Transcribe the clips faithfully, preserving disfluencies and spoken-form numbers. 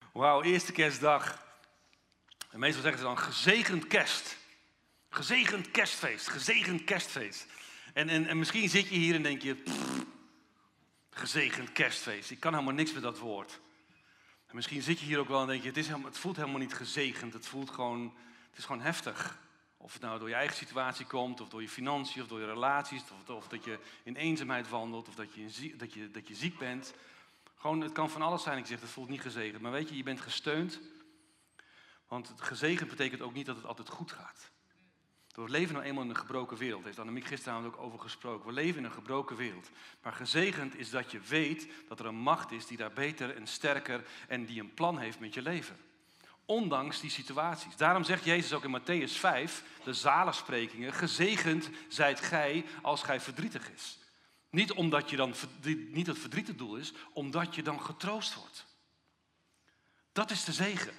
Wauw, eerste kerstdag. En meestal zeggen ze dan gezegend kerst. Gezegend kerstfeest, gezegend kerstfeest. En, en, en misschien zit je hier en denk je, pff, gezegend kerstfeest. Ik kan helemaal niks met dat woord. En misschien zit je hier ook wel en denk je, het, is helemaal, het voelt helemaal niet gezegend. Het voelt gewoon, het is gewoon heftig. Of het nou door je eigen situatie komt, of door je financiën, of door je relaties. Of, of dat je in eenzaamheid wandelt, of dat je, zie, dat, je, dat je ziek bent. Gewoon, het kan van alles zijn. Ik zeg, het voelt niet gezegend. Maar weet je, je bent gesteund. Want het gezegend betekent ook niet dat het altijd goed gaat. We leven nou eenmaal in een gebroken wereld. Daar heeft Annemiek gisteravond ook over gesproken. We leven in een gebroken wereld. Maar gezegend is dat je weet dat er een macht is die daar beter en sterker en die een plan heeft met je leven. Ondanks die situaties. Daarom zegt Jezus ook in Matthäus vijf, de zaligsprekingen, gezegend zijt gij als gij verdrietig is. Niet omdat je dan niet het verdriet het doel is, omdat je dan getroost wordt. Dat is de zegen.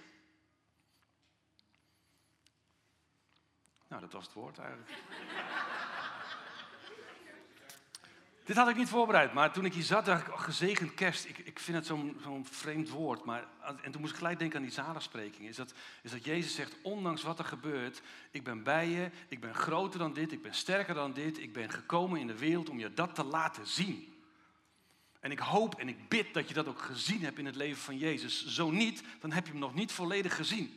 Nou, dat was het woord eigenlijk. Dit had ik niet voorbereid, maar toen ik hier zat, dacht ik, oh, gezegend kerst. Ik, ik vind het zo'n, zo'n vreemd woord. Maar, en toen moest ik gelijk denken aan die zaligspreking. Is dat, is dat Jezus zegt, ondanks wat er gebeurt, ik ben bij je, ik ben groter dan dit, ik ben sterker dan dit. Ik ben gekomen in de wereld om je dat te laten zien. En ik hoop en ik bid dat je dat ook gezien hebt in het leven van Jezus. Zo niet, dan heb je hem nog niet volledig gezien.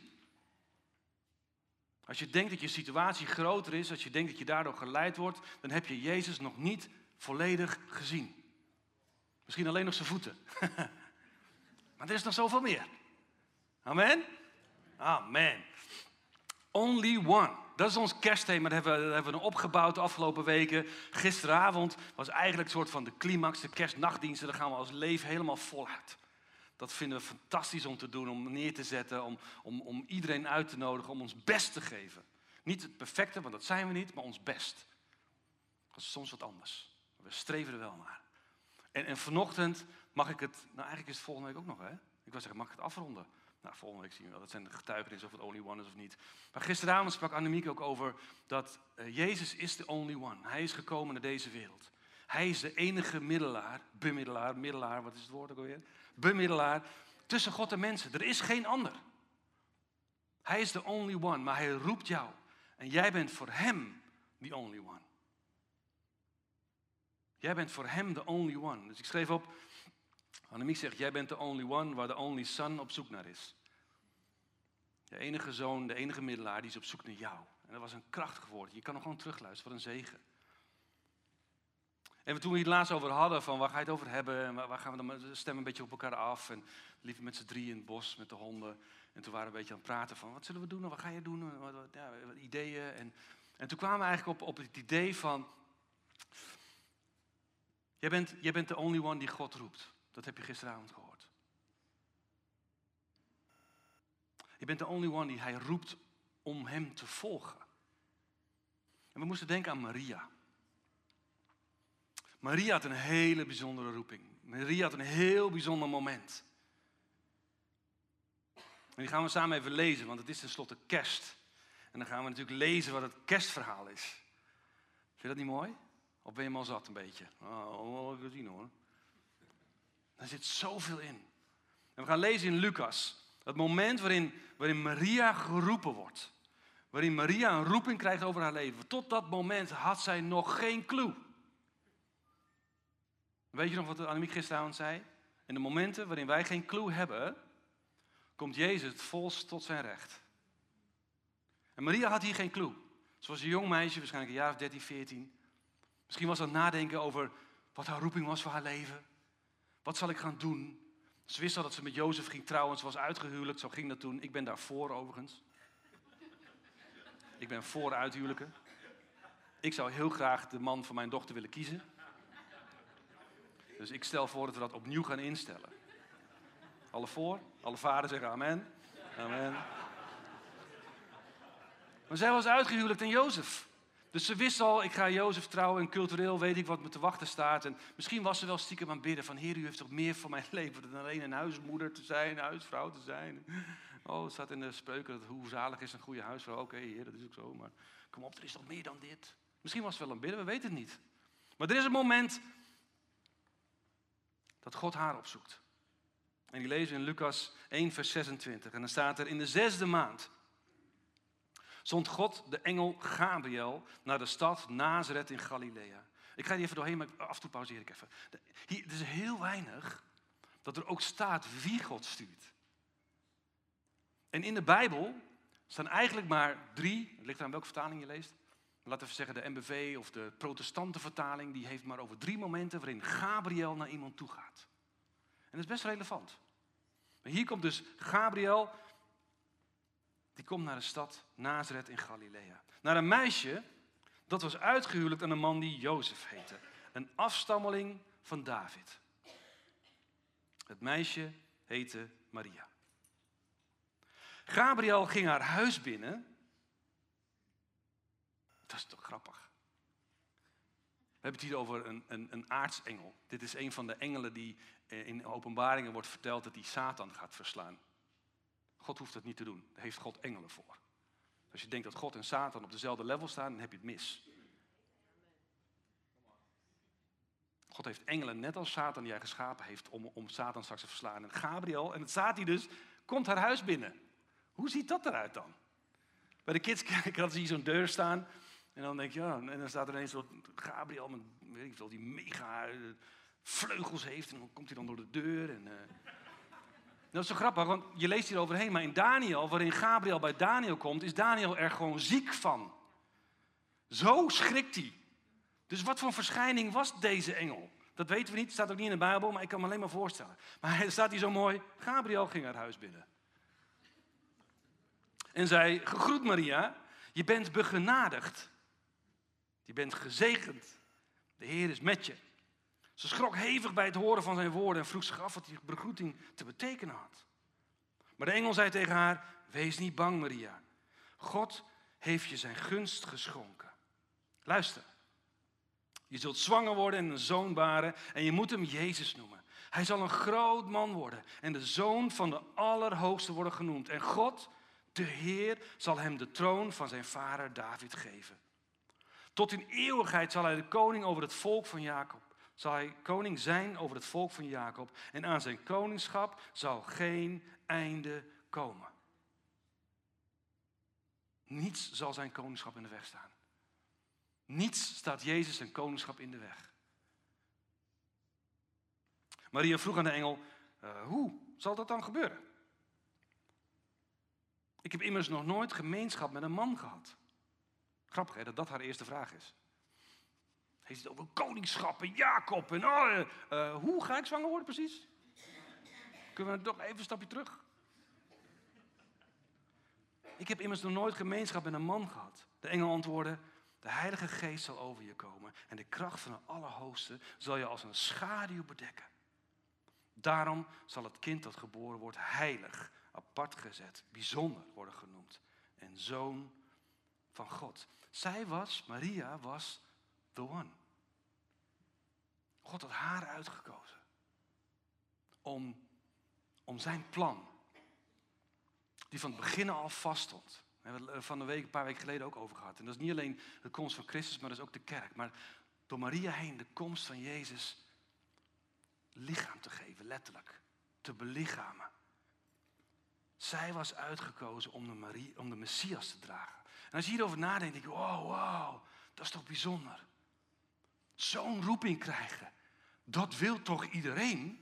Als je denkt dat je situatie groter is, als je denkt dat je daardoor geleid wordt, dan heb je Jezus nog niet volledig gezien. Misschien alleen nog zijn voeten. Maar er is nog zoveel meer. Amen? Amen. Only one. Dat is ons kerstthema, dat hebben we, dat hebben we opgebouwd de afgelopen weken. Gisteravond was eigenlijk een soort van de climax, de kerstnachtdiensten. Daar gaan we als leven helemaal voluit. Dat vinden we fantastisch om te doen, om neer te zetten, om, om, om iedereen uit te nodigen, om ons best te geven. Niet het perfecte, want dat zijn we niet, maar ons best. Dat is soms wat anders. We streven er wel naar. En, en vanochtend mag ik het, nou eigenlijk is het volgende week ook nog, hè? Ik wil zeggen, mag ik het afronden? Nou, volgende week zien we wel. Dat zijn de getuigenissen of het only one is of niet. Maar gisteravond sprak Annemiek ook over dat uh, Jezus is de only one. Hij is gekomen naar deze wereld. Hij is de enige middelaar, bemiddelaar, middelaar, wat is het woord ook alweer? Bemiddelaar tussen God en mensen. Er is geen ander. Hij is de only one, maar hij roept jou. En jij bent voor hem the only one. Jij bent voor hem the only one. Dus ik schreef op, Annemiek zegt, jij bent the only one waar de only son op zoek naar is. De enige zoon, de enige middelaar, die is op zoek naar jou. En dat was een krachtig woord. Je kan nog gewoon terugluisteren, wat een zegen. En toen we het laatst over hadden, van waar ga je het over hebben? En waar gaan we dan met de stem een beetje op elkaar af? En liever met z'n drieën in het bos, met de honden. En toen waren we een beetje aan het praten van, wat zullen we doen? En wat ga je doen? Wat, wat, ja, wat ideeën. En, en toen kwamen we eigenlijk op, op het idee van, jij bent, jij bent de only one die God roept. Dat heb je gisteravond gehoord. Je bent de only one die hij roept om hem te volgen. En we moesten denken aan Maria. Maria had een hele bijzondere roeping. Maria had een heel bijzonder moment. En die gaan we samen even lezen, want het is tenslotte kerst. En dan gaan we natuurlijk lezen wat het kerstverhaal is. Vind je dat niet mooi? Of ben je hem al zat een beetje? Oh, ik wil zien hoor. Daar zit zoveel in. En we gaan lezen in Lucas. Het moment waarin, waarin Maria geroepen wordt. Waarin Maria een roeping krijgt over haar leven. Tot dat moment had zij nog geen clue. Weet je nog wat Annemiek gisteravond zei? In de momenten waarin wij geen clue hebben, komt Jezus het volst tot zijn recht. En Maria had hier geen clue. Ze was een jong meisje, waarschijnlijk een jaar of dertien, veertien. Misschien was ze aan het nadenken over wat haar roeping was voor haar leven. Wat zal ik gaan doen? Ze wist al dat ze met Jozef ging trouwen. Ze was uitgehuwelijkd, zo ging dat toen. Ik ben daarvoor overigens. Ik ben voor uithuwelijken. Ik zou heel graag de man van mijn dochter willen kiezen. Dus ik stel voor dat we dat opnieuw gaan instellen. Alle voor? Alle vaders zeggen amen. Amen. Maar zij was uitgehuwelijkd aan Jozef. Dus ze wist al, ik ga Jozef trouwen en cultureel weet ik wat me te wachten staat. En misschien was ze wel stiekem aan het bidden van, Heer, u heeft toch meer voor mijn leven dan alleen een huismoeder te zijn, een huisvrouw te zijn. Oh, het staat in de spreuken dat hoe zalig is een goede huisvrouw. Oké, okay, Heer, dat is ook zo, maar kom op, er is nog meer dan dit. Misschien was ze wel aan het bidden, we weten het niet. Maar er is een moment dat God haar opzoekt. En die lezen we in Lucas één, vers zesentwintig. En dan staat er, in de zesde maand zond God de engel Gabriel naar de stad Nazareth in Galilea. Ik ga hier even doorheen, maar af en toe pauzeer ik even. Hier, het is heel weinig dat er ook staat wie God stuurt. En in de Bijbel staan eigenlijk maar drie, het ligt aan welke vertaling je leest. Laten we zeggen de N B V of de protestantenvertaling, die heeft maar over drie momenten waarin Gabriel naar iemand toe gaat. En dat is best relevant. Maar hier komt dus Gabriel, die komt naar de stad Nazareth in Galilea. Naar een meisje, dat was uitgehuwelijkt aan een man die Jozef heette. Een afstammeling van David. Het meisje heette Maria. Gabriel ging haar huis binnen. Dat is toch grappig. We hebben het hier over een, een, een aartsengel. Dit is een van de engelen die in Openbaringen wordt verteld dat hij Satan gaat verslaan. God hoeft dat niet te doen. Daar heeft God engelen voor. Als je denkt dat God en Satan op dezelfde level staan, dan heb je het mis. God heeft engelen net als Satan die hij geschapen heeft om, om Satan straks te verslaan. En Gabriel, en het staat hier dus, komt haar huis binnen. Hoe ziet dat eruit dan? Bij de kidskerk had ze hier zo'n deur staan. En dan denk je, ja, en dan staat er ineens zo'n Gabriel met, weet ik veel, die mega uh, vleugels heeft. En dan komt hij dan door de deur. En, uh... dat is zo grappig, want je leest hier overheen. Maar in Daniel, waarin Gabriel bij Daniel komt, is Daniel er gewoon ziek van. Zo schrikt hij. Dus wat voor verschijning was deze engel? Dat weten we niet, staat ook niet in de Bijbel, maar ik kan me alleen maar voorstellen. Maar er staat hier zo mooi, Gabriel ging haar huis binnen. En zei, gegroet Maria, je bent begenadigd. Je bent gezegend. De Heer is met je. Ze schrok hevig bij het horen van zijn woorden en vroeg zich af wat die begroeting te betekenen had. Maar de engel zei tegen haar, wees niet bang Maria. God heeft je zijn gunst geschonken. Luister. Je zult zwanger worden en een zoon baren en je moet hem Jezus noemen. Hij zal een groot man worden en de zoon van de Allerhoogste worden genoemd. En God, de Heer, zal hem de troon van zijn vader David geven. Tot in eeuwigheid zal hij de koning over het volk van Jacob. Zal hij koning zijn over het volk van Jacob. En aan zijn koningschap zal geen einde komen. Niets zal zijn koningschap in de weg staan. Niets staat Jezus zijn koningschap in de weg. Maria vroeg aan de engel, uh, hoe zal dat dan gebeuren? Ik heb immers nog nooit gemeenschap met een man gehad. Grappig hè, dat dat haar eerste vraag is. Heeft het over koningschap en Jacob en oh, uh, uh, hoe ga ik zwanger worden precies? Kunnen we nog even een stapje terug? Ik heb immers nog nooit gemeenschap met een man gehad. De engel antwoordde, de Heilige Geest zal over je komen en de kracht van de Allerhoogste zal je als een schaduw bedekken. Daarom zal het kind dat geboren wordt heilig, apart gezet, bijzonder worden genoemd en zoon van God. Zij was, Maria was the one. God had haar uitgekozen om, om zijn plan, die van het begin al vaststond. We hebben het van de week, een paar weken geleden ook over gehad. En dat is niet alleen de komst van Christus, maar dat is ook de kerk. Maar door Maria heen de komst van Jezus lichaam te geven, letterlijk. Te belichamen. Zij was uitgekozen om de, Marie, om de Messias te dragen. En als je hierover nadenkt, denk je, wow, wow, dat is toch bijzonder. Zo'n roeping krijgen, dat wil toch iedereen?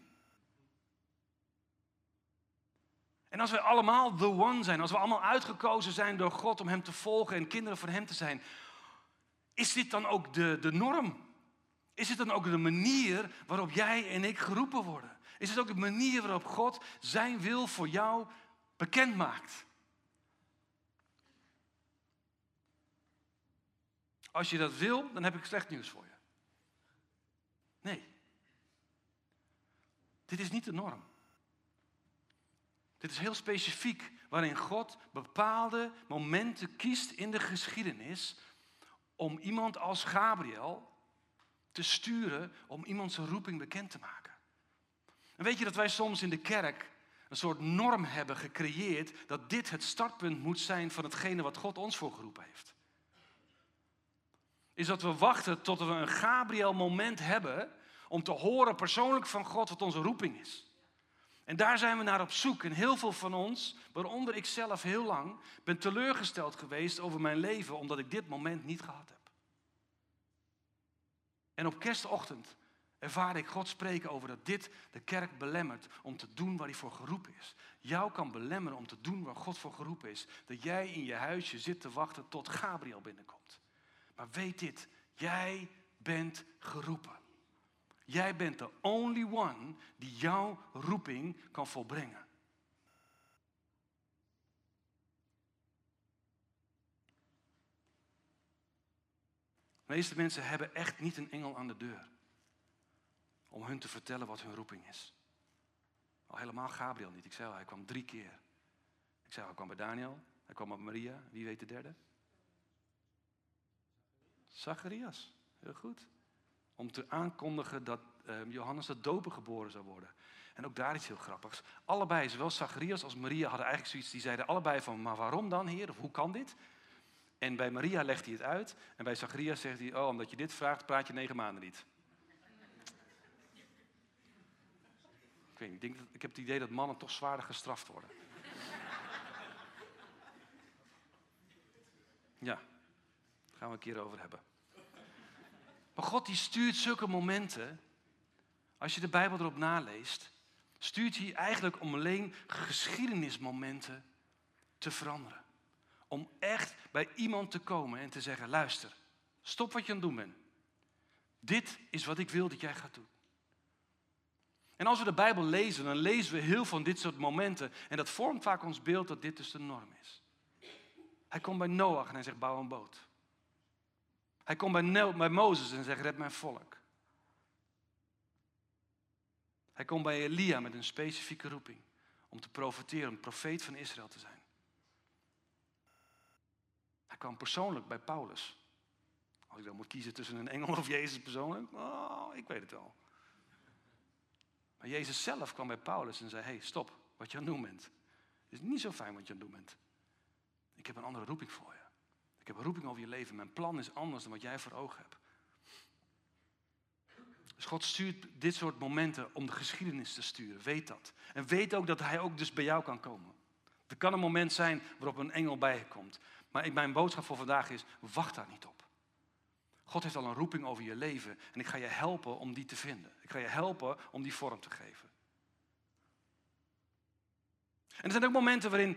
En als wij allemaal the one zijn, als we allemaal uitgekozen zijn door God om hem te volgen en kinderen van hem te zijn, is dit dan ook de, de norm? Is het dan ook de manier waarop jij en ik geroepen worden? Is het ook de manier waarop God zijn wil voor jou bekend maakt? Als je dat wil, dan heb ik slecht nieuws voor je. Nee. Dit is niet de norm. Dit is heel specifiek waarin God bepaalde momenten kiest in de geschiedenis om iemand als Gabriel te sturen om iemand zijn roeping bekend te maken. En weet je dat wij soms in de kerk een soort norm hebben gecreëerd dat dit het startpunt moet zijn van hetgene wat God ons voor geroepen heeft? Is dat we wachten tot we een Gabriel moment hebben om te horen persoonlijk van God wat onze roeping is. En daar zijn we naar op zoek. En heel veel van ons, waaronder ik zelf heel lang, ben teleurgesteld geweest over mijn leven, omdat ik dit moment niet gehad heb. En op kerstochtend ervaar ik God spreken over dat dit de kerk belemmert om te doen waar hij voor geroepen is. Jou kan belemmeren om te doen waar God voor geroepen is. Dat jij in je huisje zit te wachten tot Gabriel binnenkomt. Maar weet dit, jij bent geroepen. Jij bent de only one die jouw roeping kan volbrengen. De meeste mensen hebben echt niet een engel aan de deur om hun te vertellen wat hun roeping is. Al helemaal Gabriel niet. Ik zei al, hij kwam drie keer. Ik zei al, hij kwam bij Daniel, hij kwam bij Maria. Wie weet de derde? Zacharias, heel goed. Om te aankondigen dat uh, Johannes de doper geboren zou worden. En ook daar iets heel grappigs. Allebei, zowel Zacharias als Maria hadden eigenlijk zoiets. Die zeiden allebei van, maar waarom dan, Heer? Of hoe kan dit? En bij Maria legt hij het uit. En bij Zacharias zegt hij, oh, omdat je dit vraagt, praat je negen maanden niet. Ik weet niet, ik, denk dat, ik heb het idee dat mannen toch zwaarder gestraft worden. Ja, daar gaan we een keer over hebben. Maar God die stuurt zulke momenten, als je de Bijbel erop naleest, stuurt hij eigenlijk om alleen geschiedenismomenten te veranderen. Om echt bij iemand te komen en te zeggen, luister, stop wat je aan het doen bent. Dit is wat ik wil dat jij gaat doen. En als we de Bijbel lezen, dan lezen we heel van dit soort momenten. En dat vormt vaak ons beeld dat dit dus de norm is. Hij komt bij Noach en hij zegt, bouw een boot. Hij komt bij, no- bij Mozes en zegt, red mijn volk. Hij komt bij Elia met een specifieke roeping. Om te profeteren, om profeet van Israël te zijn. Hij kwam persoonlijk bij Paulus. Als ik dan moet kiezen tussen een engel of Jezus persoonlijk. Oh, ik weet het wel. Maar Jezus zelf kwam bij Paulus en zei, hey, stop, wat je aan het doen bent. Het is niet zo fijn wat je aan het doen bent. Ik heb een andere roeping voor je. Ik heb een roeping over je leven. Mijn plan is anders dan wat jij voor ogen hebt. Dus God stuurt dit soort momenten om de geschiedenis te sturen. Weet dat. En weet ook dat hij ook dus bij jou kan komen. Er kan een moment zijn waarop een engel bij je komt. Maar mijn boodschap voor vandaag is, wacht daar niet op. God heeft al een roeping over je leven. En ik ga je helpen om die te vinden. Ik ga je helpen om die vorm te geven. En er zijn ook momenten waarin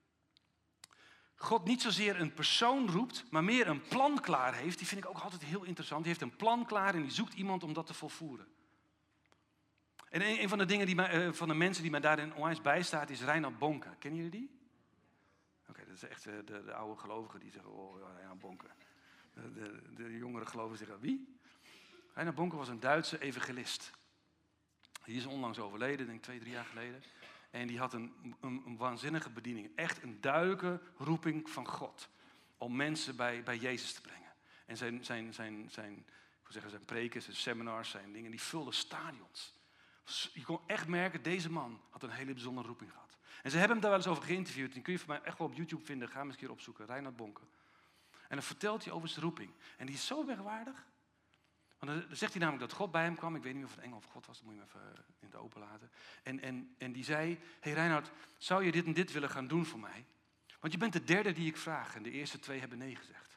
God niet zozeer een persoon roept, maar meer een plan klaar heeft. Die vind ik ook altijd heel interessant. Die heeft een plan klaar en die zoekt iemand om dat te volvoeren. En een, een van de dingen die mij, uh, van de mensen die mij daarin onwijs bijstaat is Reinhard Bonke. Kennen jullie die? Oké, okay, dat is echt uh, de, de oude gelovigen die zeggen, oh ja, Reinhard Bonke. De, de, de jongere gelovigen zeggen, wie? Reinhard Bonke was een Duitse evangelist. Die is onlangs overleden, denk ik twee, drie jaar geleden. En die had een, een, een waanzinnige bediening. Echt een duidelijke roeping van God. Om mensen bij, bij Jezus te brengen. En zijn, zijn, zijn, zijn, ik wil zeggen, zijn preken, zijn seminars, zijn dingen, die vulden stadions. Je kon echt merken, deze man had een hele bijzondere roeping gehad. En ze hebben hem daar wel eens over geïnterviewd. Die kun je voor mij echt wel op YouTube vinden. Ga hem eens een keer opzoeken. Reinhard Bonke. En dan vertelt hij over zijn roeping. En die is zo merkwaardig. Want dan zegt hij namelijk dat God bij hem kwam. Ik weet niet of het een engel of God was. Dat moet je hem even in het open laten. En, en, en die zei, hey Reinhard, zou je dit en dit willen gaan doen voor mij? Want je bent de derde die ik vraag. En de eerste twee hebben nee gezegd.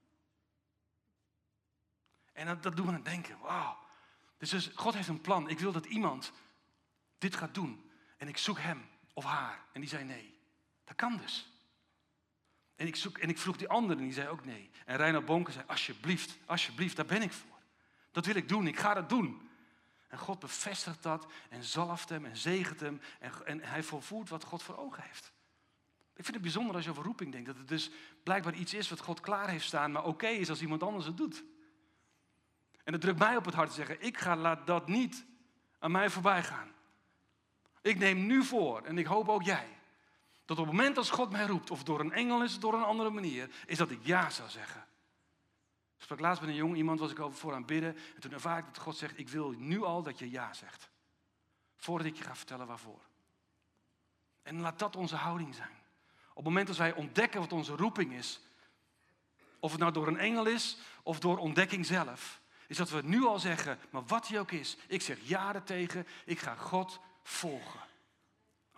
En dat, dat doet me aan het denken. Wauw. Dus, dus God heeft een plan. Ik wil dat iemand dit gaat doen. En ik zoek hem of haar. En die zei nee. Dat kan dus. En ik, zoek, en ik vroeg die andere en die zei ook nee. En Reinhard Bonke zei, alsjeblieft, alsjeblieft, daar ben ik voor. Dat wil ik doen, ik ga dat doen. En God bevestigt dat en zalft hem en zegent hem. En, en hij volvoert wat God voor ogen heeft. Ik vind het bijzonder als je over roeping denkt. Dat het dus blijkbaar iets is wat God klaar heeft staan, maar oké okay is als iemand anders het doet. En dat drukt mij op het hart te zeggen, ik ga laat dat niet aan mij voorbij gaan. Ik neem nu voor, en ik hoop ook jij, dat op het moment als God mij roept, of door een engel is, of door een andere manier, is dat ik ja zou zeggen. Ik sprak laatst met een jong iemand, was ik over voor aan het bidden. En toen ervaar ik dat God zegt, ik wil nu al dat je ja zegt. Voordat ik je ga vertellen waarvoor. En laat dat onze houding zijn. Op het moment dat wij ontdekken wat onze roeping is, of het nou door een engel is, of door ontdekking zelf, is dat we nu al zeggen, maar wat hij ook is, ik zeg ja ertegen, ik ga God volgen.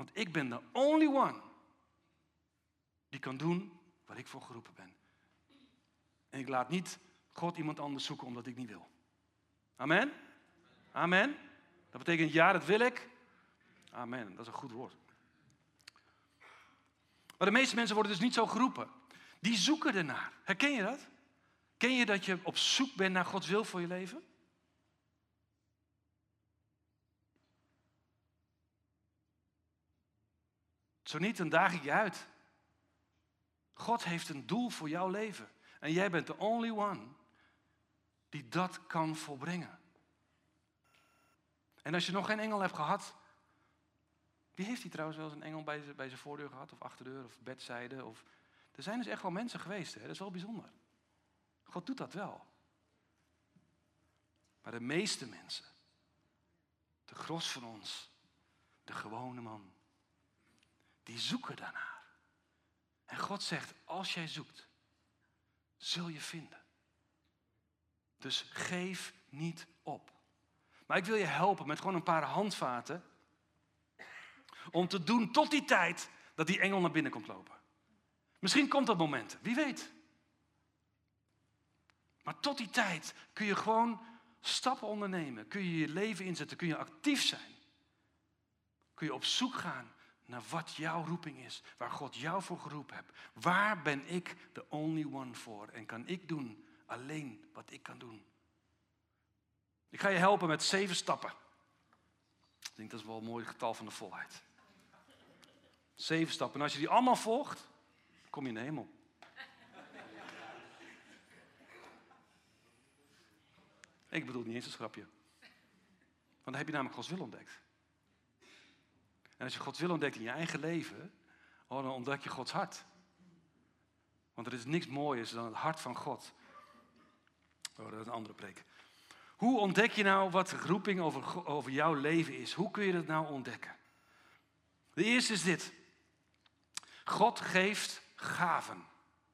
Want ik ben de only one die kan doen waar ik voor geroepen ben. En ik laat niet God iemand anders zoeken omdat ik niet wil. Amen? Amen? Dat betekent ja, dat wil ik. Amen, dat is een goed woord. Maar de meeste mensen worden dus niet zo geroepen. Die zoeken ernaar. Herken je dat? Ken je dat je op zoek bent naar Gods wil voor je leven? Zo niet, dan daag ik je uit. God heeft een doel voor jouw leven. En jij bent de only one die dat kan volbrengen. En als je nog geen engel hebt gehad. Wie heeft hier trouwens wel eens een engel bij zijn, bij zijn voordeur gehad? Of achterdeur, of bedzijde? Of... Er zijn dus echt wel mensen geweest, hè? Dat is wel bijzonder. God doet dat wel. Maar de meeste mensen, de gros van ons, de gewone man, die zoeken daarnaar. En God zegt, als jij zoekt, zul je vinden. Dus geef niet op. Maar ik wil je helpen met gewoon een paar handvaten om te doen tot die tijd dat die engel naar binnen komt lopen. Misschien komt dat moment, wie weet. Maar tot die tijd kun je gewoon stappen ondernemen. Kun je je leven inzetten, kun je actief zijn. Kun je op zoek gaan naar wat jouw roeping is. Waar God jou voor geroepen hebt. Waar ben ik de only one voor? En kan ik doen alleen wat ik kan doen? Ik ga je helpen met zeven stappen. Ik denk dat is wel een mooi getal van de volheid. Zeven stappen. En als je die allemaal volgt, kom je in de hemel. Ik bedoel niet eens een grapje. Want dan heb je namelijk Gods wil ontdekt. En als je Gods wil ontdekt in je eigen leven, oh, dan ontdek je Gods hart. Want er is niks mooiers dan het hart van God. Oh, dat is een andere preek. Hoe ontdek je nou wat de roeping over, over jouw leven is? Hoe kun je dat nou ontdekken? De eerste is dit. God geeft gaven.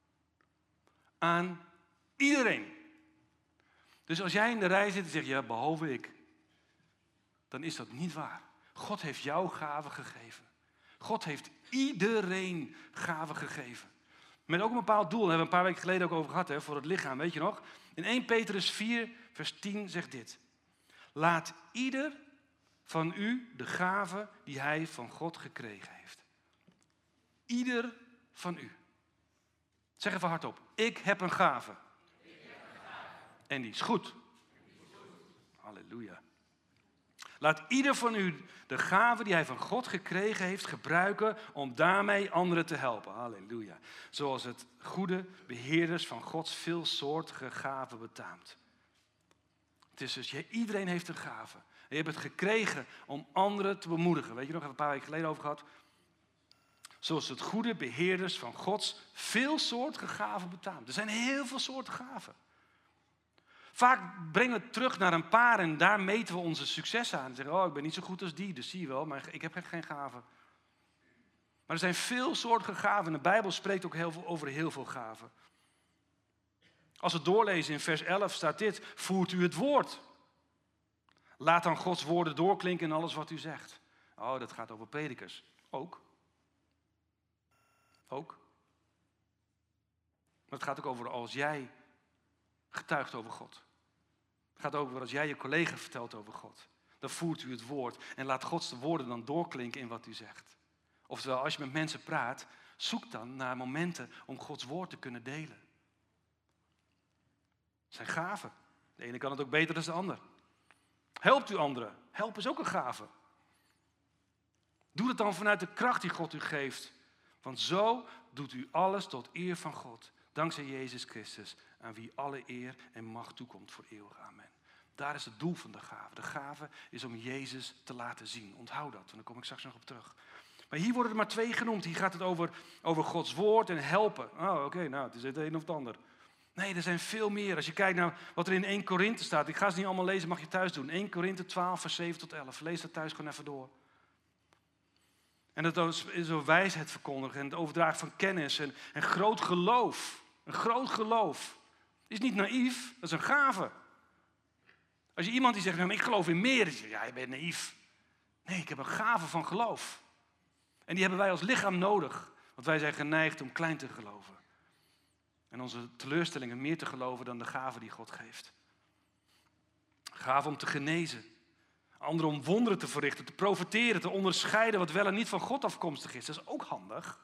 Aan iedereen. Dus als jij in de rij zit en zegt, ja, behalve ik. Dan is dat niet waar. God heeft jou gaven gegeven. God heeft iedereen gaven gegeven. Met ook een bepaald doel. Daar hebben we een paar weken geleden ook over gehad, hè, voor het lichaam. Weet je nog? In eerste Petrus vier, vers tien zegt dit. Laat ieder van u de gave die hij van God gekregen heeft. Ieder van u. Zeg even hardop. Ik heb een gave. Ik heb een gave. En die is goed. Die is goed. Halleluja. Laat ieder van u de gave die hij van God gekregen heeft gebruiken om daarmee anderen te helpen. Halleluja. Zoals het goede beheerders van Gods veelsoortige gaven betaamt. Het is dus, iedereen heeft een gave. En je hebt het gekregen om anderen te bemoedigen. Weet je nog, hebben we een paar weken geleden over gehad. Zoals het goede beheerders van Gods veelsoortige gaven betaamt. Er zijn heel veel soorten gaven. Vaak brengen we het terug naar een paar en daar meten we onze succes aan. En zeggen, oh, ik ben niet zo goed als die, dus zie je wel, maar ik heb geen gaven. Maar er zijn veel soorten gaven en de Bijbel spreekt ook heel veel over heel veel gaven. Als we doorlezen in vers elf staat dit, voert u het woord. Laat dan Gods woorden doorklinken in alles wat u zegt. Oh, dat gaat over predikers. Ook. Ook. Maar het gaat ook over als jij getuigt over God. Het gaat ook over als jij je collega vertelt over God. Dan voert u het woord en laat Gods woorden dan doorklinken in wat u zegt. Oftewel, als je met mensen praat, zoek dan naar momenten om Gods woord te kunnen delen. Het zijn gaven. De ene kan het ook beter dan de ander. Helpt u anderen. Help is ook een gave. Doe het dan vanuit de kracht die God u geeft. Want zo doet u alles tot eer van God. Dankzij Jezus Christus, aan wie alle eer en macht toekomt voor eeuwig. Amen. Daar is het doel van de gave. De gave is om Jezus te laten zien. Onthoud dat, en daar kom ik straks nog op terug. Maar hier worden er maar twee genoemd. Hier gaat het over, over Gods woord en helpen. Oh, oké, okay, nou, het is het een of het ander. Nee, er zijn veel meer. Als je kijkt naar wat er in eerste Korinthe staat. Ik ga ze niet allemaal lezen, mag je thuis doen. eerste Korinthe twaalf, vers zeven tot elf. Lees dat thuis gewoon even door. En dat is over wijsheid verkondigen en het overdragen van kennis en, en groot geloof. Een groot geloof. Is niet naïef, dat is een gave. Als je iemand die zegt, nou, ik geloof in meer, dan zeg je, ja, je bent naïef. Nee, ik heb een gave van geloof. En die hebben wij als lichaam nodig. Want wij zijn geneigd om klein te geloven. En onze teleurstellingen meer te geloven dan de gave die God geeft. Gave om te genezen. Anderen om wonderen te verrichten, te profeteren, te onderscheiden wat wel en niet van God afkomstig is. Dat is ook handig.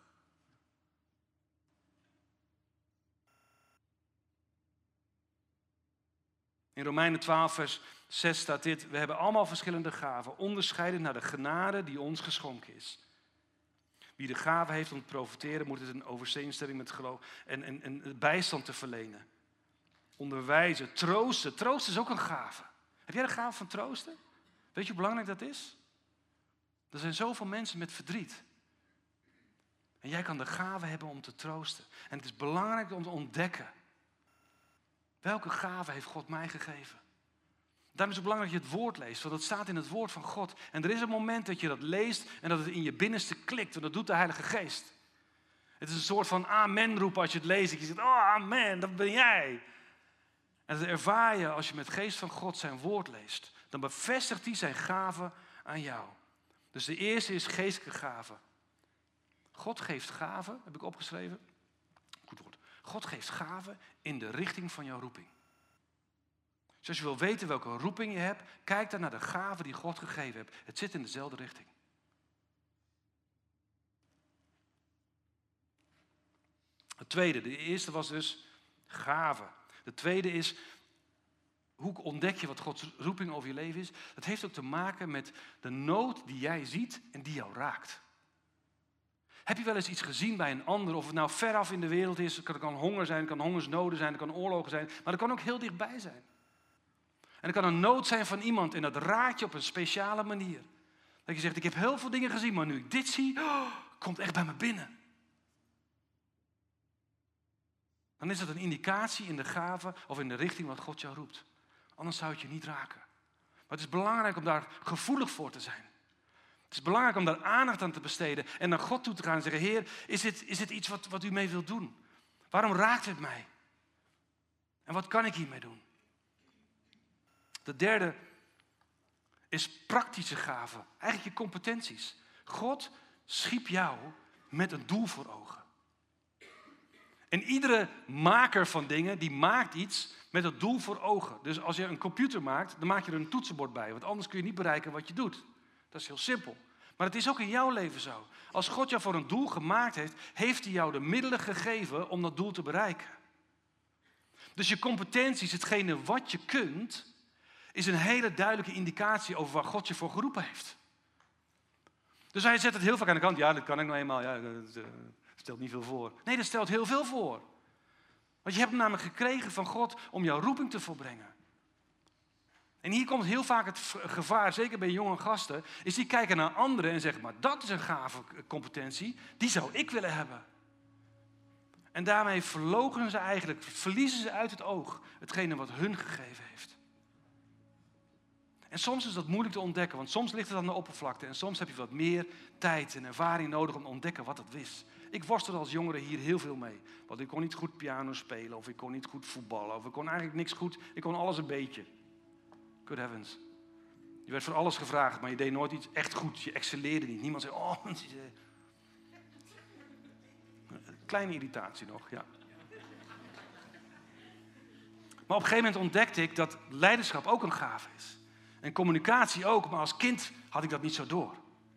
In Romeinen twaalf vers zes staat dit. We hebben allemaal verschillende gaven. Onderscheiden naar de genade die ons geschonken is. Wie de gave heeft om te profiteren, moet het in overeenstemming met geloof en, en, en bijstand te verlenen. Onderwijzen, troosten. Troosten is ook een gave. Heb jij de gave van troosten? Weet je hoe belangrijk dat is? Er zijn zoveel mensen met verdriet. En jij kan de gave hebben om te troosten. En het is belangrijk om te ontdekken. Welke gave heeft God mij gegeven? Daarom is het belangrijk dat je het woord leest, want dat staat in het woord van God. En er is een moment dat je dat leest en dat het in je binnenste klikt. En dat doet de Heilige Geest. Het is een soort van amen roepen als je het leest. Dat je zegt, oh amen, dat ben jij. En dat ervaar je als je met geest van God zijn woord leest. Dan bevestigt hij zijn gave aan jou. Dus de eerste is geestelijke gave. God geeft gave, heb ik opgeschreven. Goed woord. God geeft gave in de richting van jouw roeping. Dus als je wil weten welke roeping je hebt, kijk dan naar de gave die God gegeven heeft. Het zit in dezelfde richting. Het tweede, de eerste was dus gave. De tweede is, hoe ontdek je wat Gods roeping over je leven is? Dat heeft ook te maken met de nood die jij ziet en die jou raakt. Heb je wel eens iets gezien bij een ander, of het nou veraf in de wereld is? Het kan honger zijn, het kan hongersnoden zijn, het kan oorlogen zijn, maar het kan ook heel dichtbij zijn. En er kan een nood zijn van iemand en dat raakt je op een speciale manier. Dat je zegt, ik heb heel veel dingen gezien, maar nu ik dit zie, oh, komt echt bij me binnen. Dan is dat een indicatie in de gave of in de richting wat God jou roept. Anders zou het je niet raken. Maar het is belangrijk om daar gevoelig voor te zijn. Het is belangrijk om daar aandacht aan te besteden en naar God toe te gaan en zeggen, Heer, is dit, is dit iets wat, wat u mee wilt doen? Waarom raakt het mij? En wat kan ik hiermee doen? De derde is praktische gaven. Eigenlijk je competenties. God schiep jou met een doel voor ogen. En iedere maker van dingen, die maakt iets met het doel voor ogen. Dus als je een computer maakt, dan maak je er een toetsenbord bij. Want anders kun je niet bereiken wat je doet. Dat is heel simpel. Maar het is ook in jouw leven zo. Als God jou voor een doel gemaakt heeft, heeft hij jou de middelen gegeven om dat doel te bereiken. Dus je competenties, hetgene wat je kunt, is een hele duidelijke indicatie over waar God je voor geroepen heeft. Dus hij zet het heel vaak aan de kant. Ja, dat kan ik nou eenmaal. Ja, dat uh, stelt niet veel voor. Nee, dat stelt heel veel voor. Want je hebt hem namelijk gekregen van God om jouw roeping te volbrengen. En hier komt heel vaak het gevaar, zeker bij jonge gasten, is die kijken naar anderen en zeggen, maar dat is een gave competentie, die zou ik willen hebben. En daarmee verloochenen ze eigenlijk, verliezen ze uit het oog hetgene wat hun gegeven heeft. En soms is dat moeilijk te ontdekken, want soms ligt het aan de oppervlakte en soms heb je wat meer tijd en ervaring nodig om te ontdekken wat het is. Ik worstelde als jongere hier heel veel mee. Want ik kon niet goed piano spelen, of ik kon niet goed voetballen, of ik kon eigenlijk niks goed. Ik kon alles een beetje. Good heavens. Je werd voor alles gevraagd, maar je deed nooit iets echt goed. Je excelleerde niet. Niemand zei, oh... Kleine irritatie nog, ja. Maar op een gegeven moment ontdekte ik dat leiderschap ook een gave is. En communicatie ook, maar als kind had ik dat niet zo door.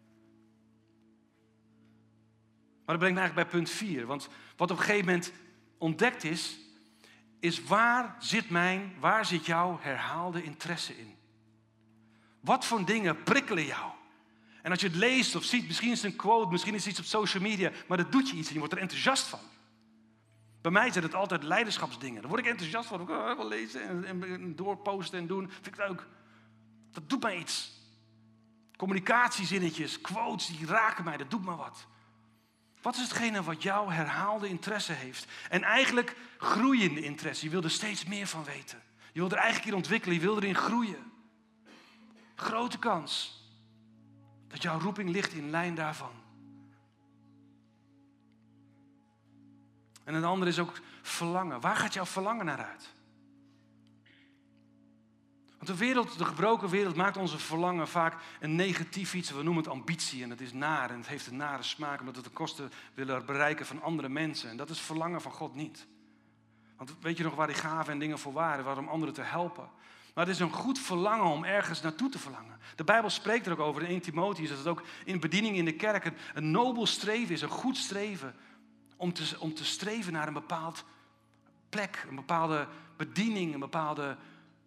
Maar dat brengt me eigenlijk bij punt vier. Want wat op een gegeven moment ontdekt is, is waar zit mijn, waar zit jouw herhaalde interesse in? Wat voor dingen prikkelen jou? En als je het leest of ziet, misschien is het een quote, misschien is het iets op social media, maar dat doet je iets en je wordt er enthousiast van. Bij mij zijn het altijd leiderschapsdingen. Daar word ik enthousiast van. Ik wil wel lezen en, en, en doorposten en doen. Vind ik leuk. Dat doet mij iets. Communicatiezinnetjes, quotes, die raken mij. Dat doet me wat. Wat is hetgene wat jouw herhaalde interesse heeft? En eigenlijk groeiende interesse. Je wil er steeds meer van weten. Je wil er eigenlijk in ontwikkelen. Je wil erin groeien. Grote kans dat jouw roeping ligt in lijn daarvan. En een ander is ook verlangen. Waar gaat jouw verlangen naar uit? Want Want de wereld, de gebroken wereld, maakt onze verlangen vaak een negatief iets. We noemen het ambitie en het is naar en het heeft een nare smaak, omdat we het de kosten willen bereiken van andere mensen. En dat is verlangen van God niet. Want weet je nog waar die gaven en dingen voor waren? Waren om anderen te helpen. Maar het is een goed verlangen om ergens naartoe te verlangen. De Bijbel spreekt er ook over in Eerste Timotheüs, dat het ook in bediening in de kerk een, een nobel streven is, een goed streven. Om te, om te streven naar een bepaald plek, een bepaalde bediening, een bepaalde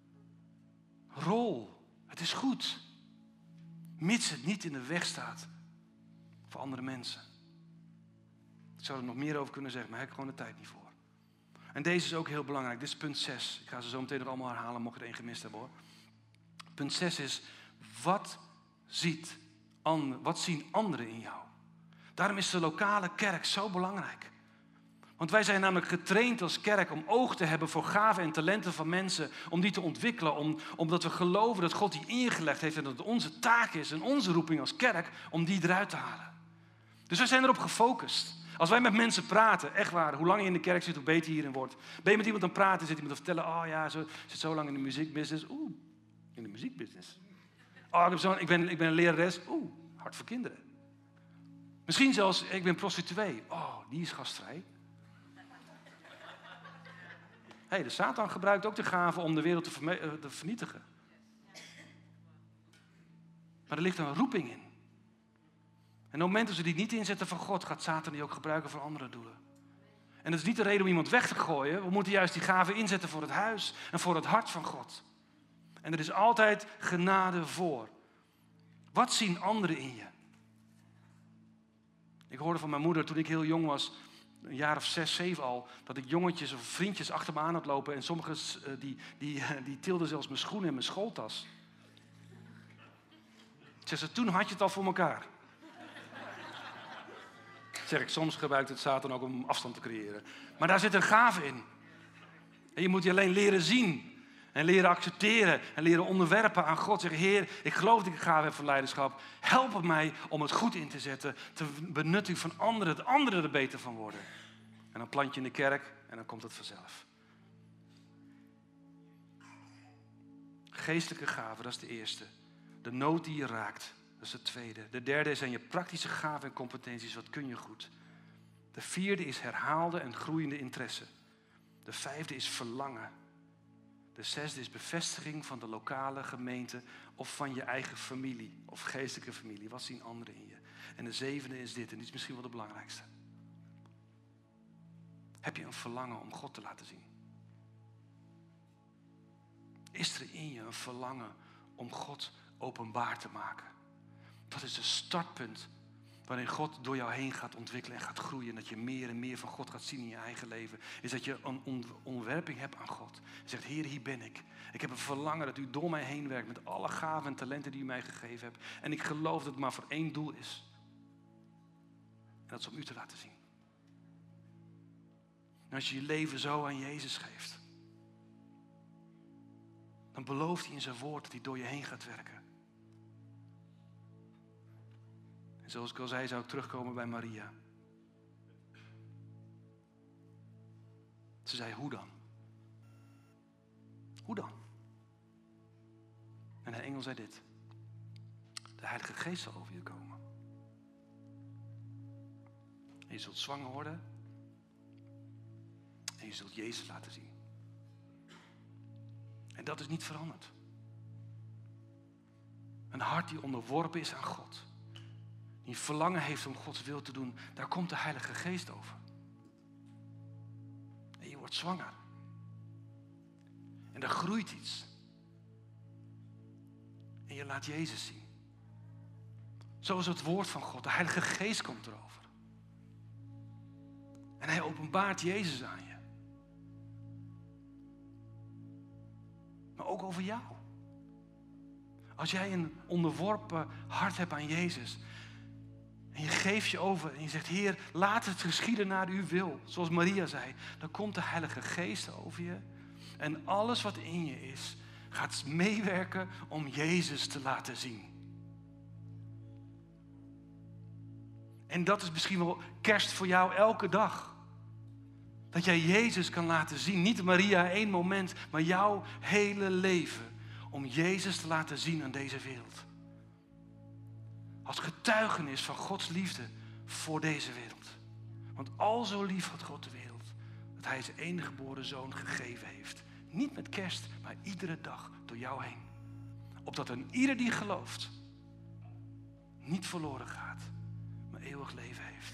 rol. Het is goed. Mits het niet in de weg staat voor andere mensen. Ik zou er nog meer over kunnen zeggen, maar daar heb ik gewoon de tijd niet voor. En deze is ook heel belangrijk. Dit is punt zes. Ik ga ze zo meteen nog allemaal herhalen, mocht je er één gemist hebben hoor. Punt zes is, wat, ziet, wat zien anderen in jou? Daarom is de lokale kerk zo belangrijk. Want wij zijn namelijk getraind als kerk om oog te hebben voor gaven en talenten van mensen. Om die te ontwikkelen, om, omdat we geloven dat God die ingelegd heeft en dat het onze taak is en onze roeping als kerk om die eruit te halen. Dus wij zijn erop gefocust. Als wij met mensen praten, echt waar, hoe langer je in de kerk zit, hoe beter je hierin wordt. Ben je met iemand aan het praten, zit iemand te vertellen, oh ja, zo, zit zo lang in de muziekbusiness. Oeh, in de muziekbusiness. Oh, ik, heb zo, ik, ben, ik ben een lerares. Oeh, hart voor kinderen. Misschien zelfs, ik ben prostituee. Oh, die is gastvrij. Hé, hey, de Satan gebruikt ook de gave om de wereld te, verme- te vernietigen. Maar er ligt een roeping in. En op het moment dat ze die niet inzetten van God, gaat Satan die ook gebruiken voor andere doelen. En dat is niet de reden om iemand weg te gooien. We moeten juist die gaven inzetten voor het huis en voor het hart van God. En er is altijd genade voor. Wat zien anderen in je? Ik hoorde van mijn moeder toen ik heel jong was, een jaar of zes, zeven al, dat ik jongetjes of vriendjes achter me aan had lopen en sommigen uh, die, die, uh, die tilden zelfs mijn schoenen en mijn schooltas. Zeg ze, toen had je het al voor elkaar. Zeg ik, soms gebruikt het Satan ook om afstand te creëren. Maar daar zit een gave in. En je moet je alleen leren zien. En leren accepteren. En leren onderwerpen aan God. Zeg, Heer, ik geloof dat ik een gave heb voor leiderschap. Help mij om het goed in te zetten. Te benutten van anderen. Dat anderen er beter van worden. En dan plant je in de kerk. En dan komt het vanzelf. Geestelijke gaven, dat is de eerste. De nood die je raakt. Dat is het tweede. De derde zijn je praktische gaven en competenties. Wat kun je goed? De vierde is herhaalde en groeiende interesse. De vijfde is verlangen. De zesde is bevestiging van de lokale gemeente of van je eigen familie of geestelijke familie. Wat zien anderen in je? En de zevende is dit, en dit is misschien wel de belangrijkste. Heb je een verlangen om God te laten zien? Is er in je een verlangen om God openbaar te maken? Dat is het startpunt waarin God door jou heen gaat ontwikkelen en gaat groeien. En dat je meer en meer van God gaat zien in je eigen leven. Is dat je een onderwerping hebt aan God. En zegt, Heer, hier ben ik. Ik heb een verlangen dat u door mij heen werkt met alle gaven en talenten die u mij gegeven hebt. En ik geloof dat het maar voor één doel is. En dat is om u te laten zien. En als je je leven zo aan Jezus geeft, dan belooft hij in zijn woord dat hij door je heen gaat werken. En zoals ik al zei, zou ik terugkomen bij Maria. Ze zei, hoe dan? Hoe dan? En de engel zei dit. De Heilige Geest zal over je komen. En je zult zwanger worden. En je zult Jezus laten zien. En dat is niet veranderd. Een hart die onderworpen is aan God. Die verlangen heeft om Gods wil te doen. Daar komt de Heilige Geest over. En je wordt zwanger. En er groeit iets. En je laat Jezus zien. Zoals het woord van God. De Heilige Geest komt erover. En hij openbaart Jezus aan je. Maar ook over jou. Als jij een onderworpen hart hebt aan Jezus. En je geeft je over en je zegt, Heer, laat het geschieden naar uw wil. Zoals Maria zei. Dan komt de Heilige Geest over je. En alles wat in je is, gaat meewerken om Jezus te laten zien. En dat is misschien wel kerst voor jou elke dag. Dat jij Jezus kan laten zien. Niet Maria één moment, maar jouw hele leven. om Jezus te laten zien aan deze wereld. Als getuigenis van Gods liefde voor deze wereld. Want al zo lief had God de wereld, dat hij zijn enige geboren zoon gegeven heeft. Niet met kerst, maar iedere dag door jou heen. Opdat een ieder die gelooft niet verloren gaat, maar eeuwig leven heeft.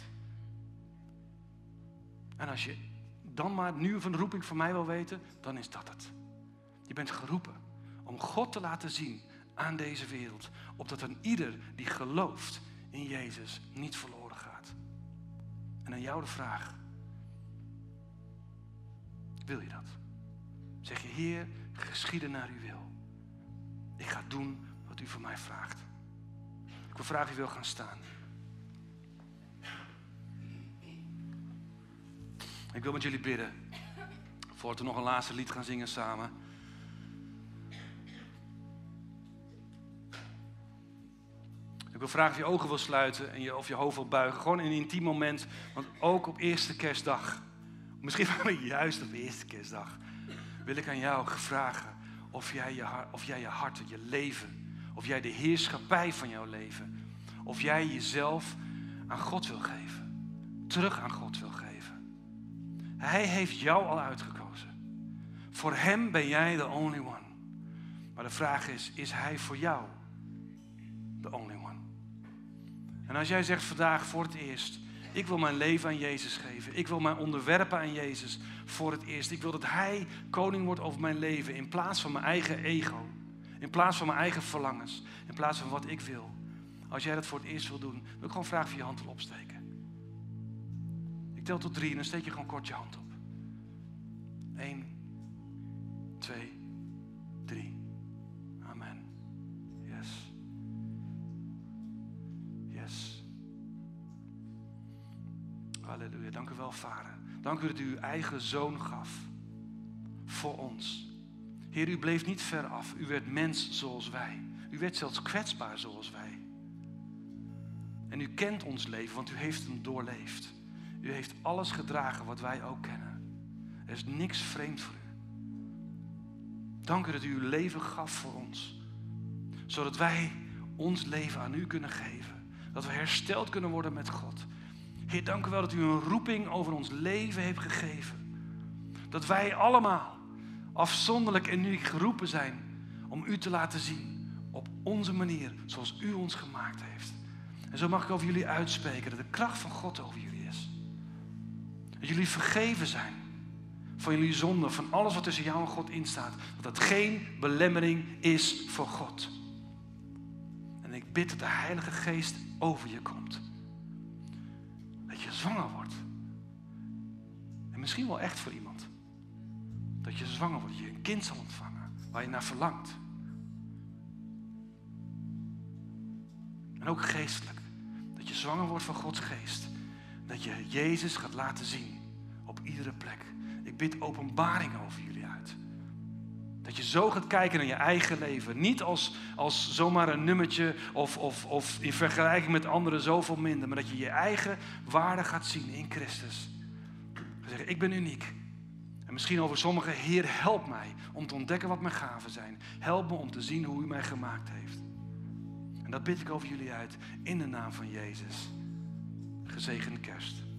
En als je dan maar nu van de roeping van mij wil weten, dan is dat het. Je bent geroepen om God te laten zien aan deze wereld. Opdat een ieder die gelooft in Jezus niet verloren gaat. En aan jou de vraag. Wil je dat? Zeg je, Heer, geschieden naar uw wil. Ik ga doen wat u van mij vraagt. Ik wil vragen wie wil gaan staan. Ik wil met jullie bidden. Voordat we nog een laatste lied gaan zingen samen. Ik wil vragen of je ogen wil sluiten en je, of je hoofd wil buigen. Gewoon in een intiem moment. Want ook op eerste kerstdag. Misschien wel juist op eerste kerstdag. Wil ik aan jou vragen of jij je, of jij je hart, je leven. Of jij de heerschappij van jouw leven. Of jij jezelf aan God wil geven. Terug aan God wil geven. Hij heeft jou al uitgekozen. Voor hem ben jij the only one. Maar de vraag is, is hij voor jou the only one? En als jij zegt vandaag voor het eerst, ik wil mijn leven aan Jezus geven. Ik wil mij onderwerpen aan Jezus voor het eerst. Ik wil dat hij koning wordt over mijn leven in plaats van mijn eigen ego. In plaats van mijn eigen verlangens. In plaats van wat ik wil. Als jij dat voor het eerst wil doen, wil ik gewoon vragen of je je hand wil opsteken. Ik tel tot drie en dan steek je gewoon kort je hand op. Eén, twee, drie. Amen. Yes. Yes. Halleluja. Dank u wel, Vader. Dank u dat u uw eigen zoon gaf. Voor ons. Heer, u bleef niet ver af. U werd mens zoals wij. U werd zelfs kwetsbaar zoals wij. En u kent ons leven, want u heeft hem doorleefd. U heeft alles gedragen wat wij ook kennen. Er is niks vreemd voor u. Dank u dat u uw leven gaf voor ons. Zodat wij ons leven aan u kunnen geven. Dat we hersteld kunnen worden met God. Heer, dank u wel dat u een roeping over ons leven heeft gegeven. Dat wij allemaal afzonderlijk en uniek geroepen zijn om u te laten zien op onze manier, zoals u ons gemaakt heeft. En zo mag ik over jullie uitspreken dat de kracht van God over jullie is. Dat jullie vergeven zijn van jullie zonde, van alles wat tussen jou en God instaat. Dat dat geen belemmering is voor God. En ik bid dat de Heilige Geest over je komt. Dat je zwanger wordt. En misschien wel echt voor iemand. Dat je zwanger wordt, dat je een kind zal ontvangen. Waar je naar verlangt. En ook geestelijk. Dat je zwanger wordt van Gods geest. Dat je Jezus gaat laten zien. Op iedere plek. Ik bid openbaring over jullie uit. Dat je zo gaat kijken naar je eigen leven. Niet als, als zomaar een nummertje of, of, of in vergelijking met anderen zoveel minder. Maar dat je je eigen waarde gaat zien in Christus. We zeggen, ik ben uniek. En misschien over sommigen, Heer, help mij om te ontdekken wat mijn gaven zijn. Help me om te zien hoe u mij gemaakt heeft. En dat bid ik over jullie uit in de naam van Jezus. Gezegende kerst.